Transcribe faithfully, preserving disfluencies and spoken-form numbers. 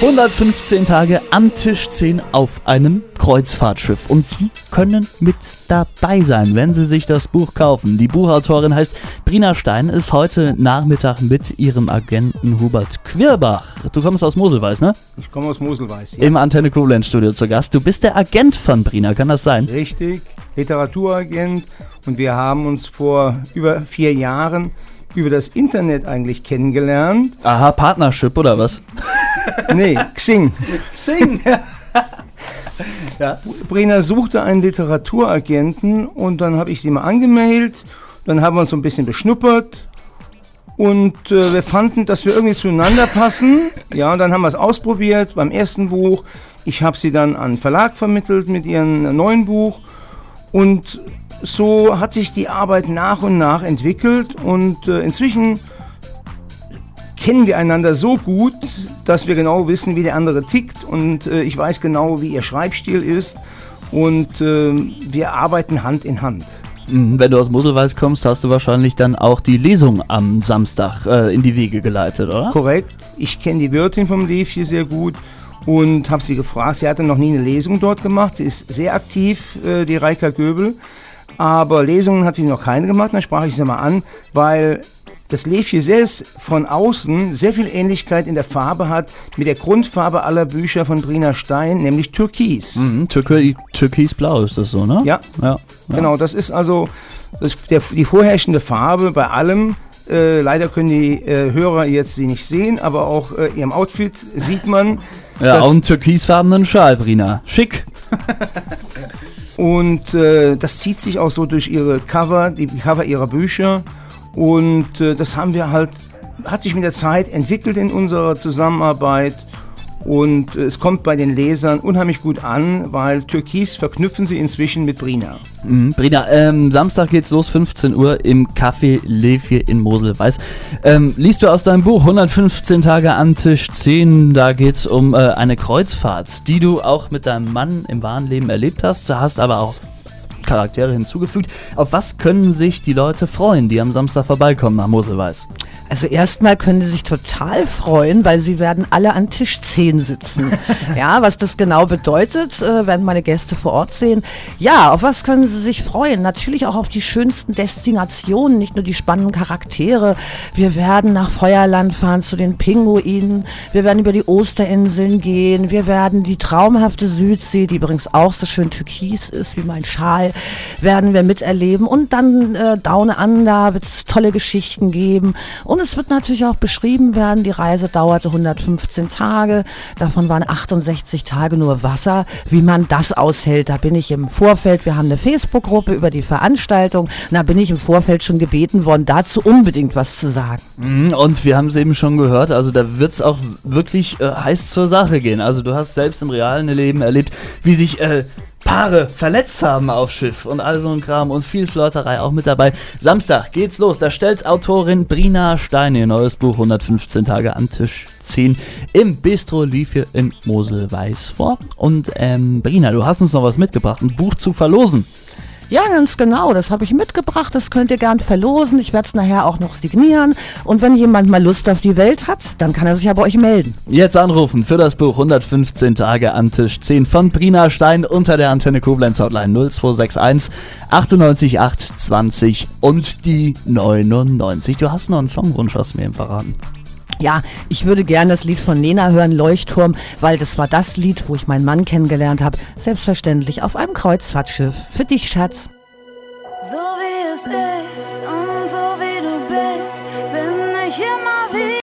hundertfünfzehn Tage am Tisch zehn auf einem Kreuzfahrtschiff. Und Sie können mit dabei sein, wenn Sie sich das Buch kaufen. Die Buchautorin heißt Brina Stein, ist heute Nachmittag mit ihrem Agenten Hubert Quirbach. Du kommst aus Moselweiß, ne? Ich komme aus Moselweiß, ja. Im Antenne Koblenz Studio zu Gast. Du bist der Agent von Brina, kann das sein? Richtig, Literaturagent. Und wir haben uns vor über vier Jahren über das Internet eigentlich kennengelernt. Aha, Partnership oder was? Nee, Xing. Xing! Ja. Brina suchte einen Literaturagenten und dann habe ich sie mal angemeldet. Dann haben wir uns so ein bisschen beschnuppert und äh, wir fanden, dass wir irgendwie zueinander passen. Ja, und dann haben wir es ausprobiert beim ersten Buch. Ich habe sie dann an einen Verlag vermittelt mit ihrem neuen Buch und so hat sich die Arbeit nach und nach entwickelt und äh, inzwischen kennen wir einander so gut, dass wir genau wissen, wie der andere tickt und äh, ich weiß genau, wie ihr Schreibstil ist und äh, wir arbeiten Hand in Hand. Wenn du aus Moselweiß kommst, hast du wahrscheinlich dann auch die Lesung am Samstag äh, in die Wege geleitet, oder? Korrekt. Ich kenne die Wirtin vom Lev hier sehr gut und habe sie gefragt. Sie hatte noch nie eine Lesung dort gemacht. Sie ist sehr aktiv, äh, die Reika Göbel. Aber Lesungen hat sie noch keine gemacht. Dann sprach ich sie mal an, weil das Lev hier selbst von außen sehr viel Ähnlichkeit in der Farbe hat mit der Grundfarbe aller Bücher von Brina Stein, nämlich Türkis. Mhm, Türkis, Türkisblau ist das so, ne? Ja, ja, ja. Genau. Das ist also das, der, die vorherrschende Farbe bei allem. Äh, leider können die äh, Hörer jetzt sie nicht sehen, aber auch äh, ihrem Outfit sieht man. Ja, auch einen türkisfarbenen Schal, Brina. Schick. Und äh, das zieht sich auch so durch ihre Cover, die Cover ihrer Bücher. Und äh, das haben wir halt, hat sich mit der Zeit entwickelt in unserer Zusammenarbeit. Und äh, es kommt bei den Lesern unheimlich gut an, weil Türkis verknüpfen sie inzwischen mit Brina. Mhm, Brina, ähm, Samstag geht's los, fünfzehn Uhr im Café Lev hier in Moselweiß. Ähm, liest du aus deinem Buch hundertfünfzehn Tage an Tisch zehn, da geht's um äh, eine Kreuzfahrt, die du auch mit deinem Mann im wahren Leben erlebt hast. Du hast aber auch Charaktere hinzugefügt. Auf was können sich die Leute freuen, die am Samstag vorbeikommen nach Moselweiß? Also erstmal können sie sich total freuen, weil sie werden alle an Tisch zehn sitzen. Ja, was das genau bedeutet, äh, werden meine Gäste vor Ort sehen. Ja, auf was können sie sich freuen? Natürlich auch auf die schönsten Destinationen, nicht nur die spannenden Charaktere. Wir werden nach Feuerland fahren zu den Pinguinen. Wir werden über die Osterinseln gehen. Wir werden die traumhafte Südsee, die übrigens auch so schön türkis ist wie mein Schal, werden wir miterleben. Und dann äh, Down Under wird es tolle Geschichten geben. Und es wird natürlich auch beschrieben werden, die Reise dauerte hundertfünfzehn Tage, davon waren achtundsechzig Tage nur Wasser. Wie man das aushält, da bin ich im Vorfeld, wir haben eine Facebook-Gruppe über die Veranstaltung, und da bin ich im Vorfeld schon gebeten worden, dazu unbedingt was zu sagen. Und wir haben es eben schon gehört, also da wird es auch wirklich äh, heiß zur Sache gehen. Also du hast selbst im realen Leben erlebt, wie sich äh, Paare verletzt haben auf Schiff und all so ein Kram und viel Flirterei auch mit dabei. Samstag geht's los, da stellt Autorin Brina Stein ihr neues Buch hundertfünfzehn Tage an Tisch zehn im Bistro Lev hier in Moselweiß vor. Und ähm, Brina, du hast uns noch was mitgebracht, ein Buch zu verlosen. Ja, ganz genau, das habe ich mitgebracht, das könnt ihr gern verlosen, ich werde es nachher auch noch signieren und wenn jemand mal Lust auf die Welt hat, dann kann er sich ja bei euch melden. Jetzt anrufen für das Buch hundertfünfzehn Tage an Tisch zehn von Brina Stein unter der Antenne Koblenz Hotline null zwei sechs eins achtundneunzig acht zwanzig und die neunundneunzig. Du hast noch einen Songwunsch, hast du mir eben verraten. Ja, ich würde gerne das Lied von Nena hören, Leuchtturm, weil das war das Lied, wo ich meinen Mann kennengelernt habe. Selbstverständlich auf einem Kreuzfahrtschiff. Für dich, Schatz. So wie es ist.